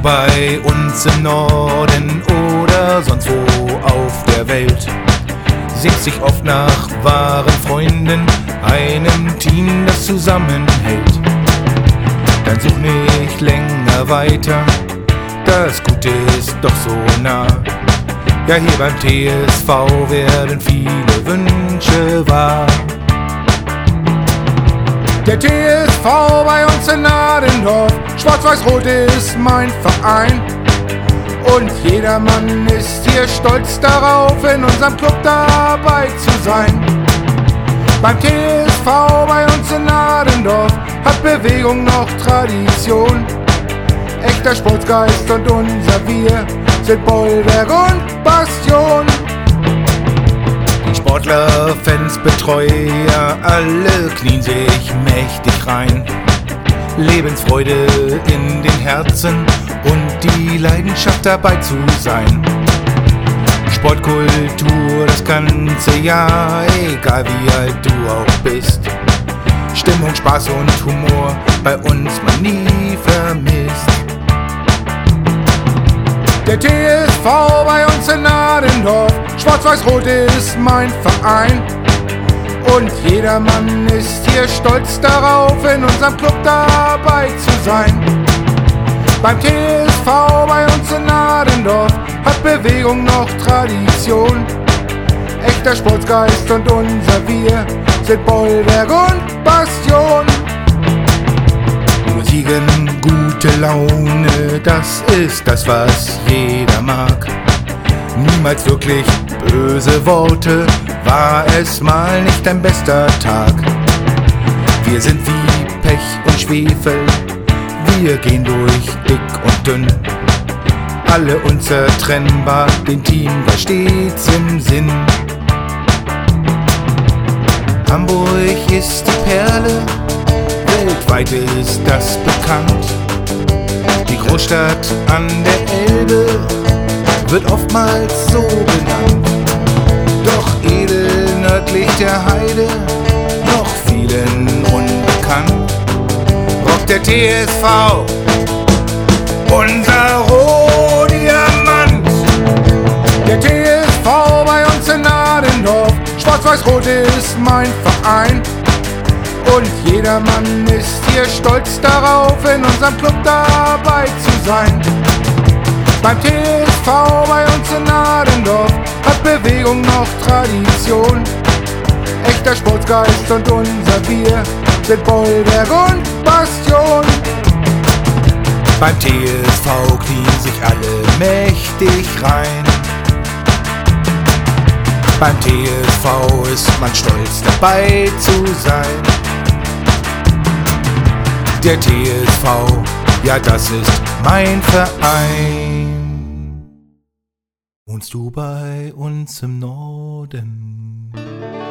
bei uns im Norden oder sonst wo auf der Welt, sehnt sich oft nach wahren Freunden, einem Team, das zusammenhält. Dann such nicht länger weiter, das Gute ist doch so nah. Ja, hier beim TSV werden viele Wünsche wahr. Der TSV bei uns in Adendorf, Schwarz-Weiß-Rot ist mein Verein. Und jedermann ist hier stolz darauf, in unserem Club dabei zu sein. Beim TSV bei uns in Adendorf hat Bewegung noch Tradition. Echter Sportsgeist und unser Wir sind Bollwerk und Bastion. Die Sportler, Fans, Betreuer, alle knien sich mächtig rein. Lebensfreude in den Herzen und die Leidenschaft dabei zu sein. Sportkultur das ganze Jahr, egal wie alt du auch bist. Stimmung, Spaß und Humor bei uns man nie vermisst. Der TSV bei uns in Adendorf, Schwarz-Weiß-Rot ist mein Verein. Und jedermann ist hier stolz darauf, in unserem Club dabei zu sein. Beim TSV bei uns in Adendorf hat Bewegung noch Tradition. Echter Sportsgeist und unser Wir sind Bollwerk und Bastion. Musiken, gute Laune, das ist das, was jeder mag. Niemals wirklich böse Worte, war es mal nicht dein bester Tag. Wir sind wie Pech und Schwefel, wir gehen durch dick und dünn. Alle unzertrennbar, den Team war stets im Sinn. Hamburg ist die Perle, weltweit ist das bekannt. Die Großstadt an der Elbe wird oftmals so benannt. Doch edel nördlich der Heide, noch vielen unbekannt, rockt der TSV, unser Rohdiamant. Der TSV bei uns in Adendorf, Schwarz-Weiß-Rot ist mein Verein. Und jedermann ist hier stolz darauf, in unserem Club dabei zu sein. Beim TSV bei uns in Adendorf hat Bewegung noch Tradition. Echter Sportsgeist und unser Wir sind Bollwerk und Bastion. Beim TSV knien sich alle mächtig rein. Beim TSV ist man stolz dabei zu sein. Der TSV, ja das ist mein Verein. Wohnst du bei uns im Norden?